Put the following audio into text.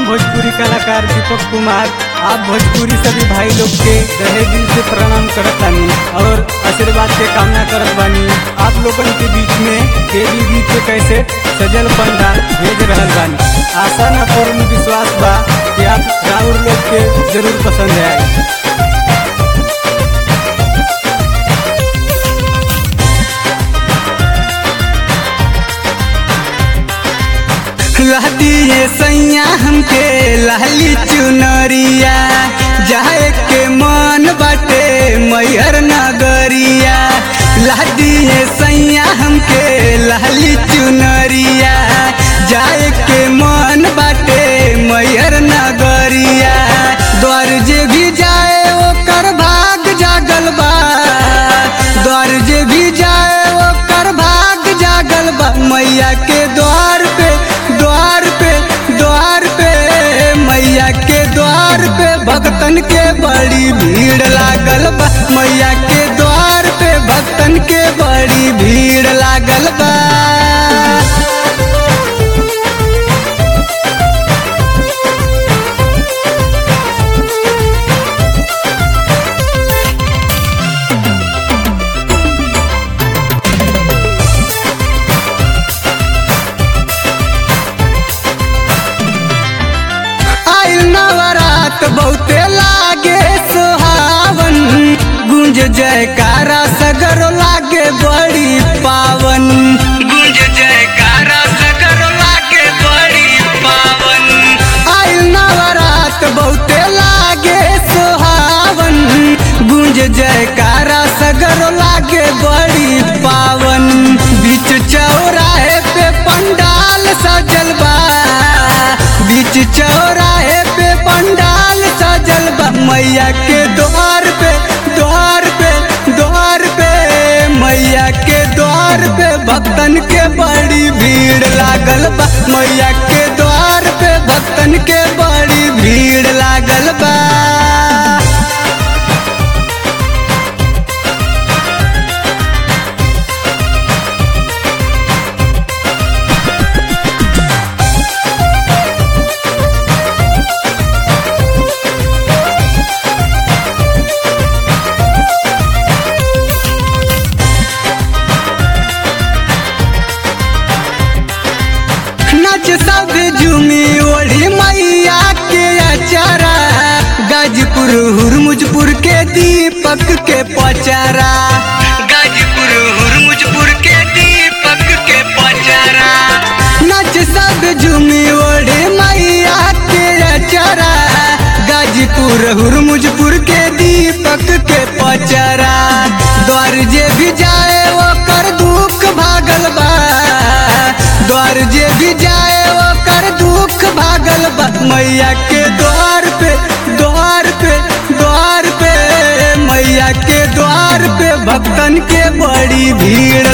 भोजपुरी कलाकार दीपक कुमार आप भोजपुरी सभी भाई लोग के तहे दिल से प्रणाम करत बानी और आशीर्वाद के कामना करत बानी। आप लोगन के बीच में देवी गीत के कैसेट सजल पंडाल भेज रहल बानी। आशा न पूर्ण विश्वास बा कि आप राउर लोग के जरूर पसंद आए। लहदी है सैया हमके लाली चुनरिया जाए के मन बाटे मैहर नगरिया। लहदी है सैया हमके लाली चुनरिया जाए के मन बाटे मैहर नगरिया। द्वार जे भी जाए ओकर भाग जागल बा, द्वार जे भी जाए ओकर भाग जागल बा। मैया के द्वार पे मैया के द्वार पे भक्तन के बड़ी भीड़ लागल बा। मैया के द्वार पे भक्तन के बड़ी भीड़ लागल बा। बहुते लागे सुहावन गुंज जयकारा सगर लागे बड़ी पावन। गुंज जयकारा सगर लागे बड़ी पावन। आइल नवरात बहुते लागे सुहावन गुंज जयकारा सगर लागे बड़ी पावन। बीच चौराहे पे पंडाल सजल बा, बीच चौराहे पे पंडाल सजल बा। मैया के द्वार पे मैया के द्वार पे भक्तन के बड़ी भीड़ लागल बा। मैया के द्वार पे भक्तन के बड़ी भीड़ लागल बा। सब झूमी ओढ़ी मैया के अचारा, गाजीपुर हुरमुजपुर के दीपक के पचारा। गाजीपुर हुरमुजपुर के दीपक के पचारा। नच सब झूमी ओढ़ी मैया के अचारा, गाजीपुर हुरमुजपुर के दीपक के पचारा। द्वार जे भी जाए ओकर दुख भागल बा, द्वार जे भी जाए ओकर दुख भागल बा। मैया के द्वार पे मैया के द्वार पे भक्तन के बड़ी भीड़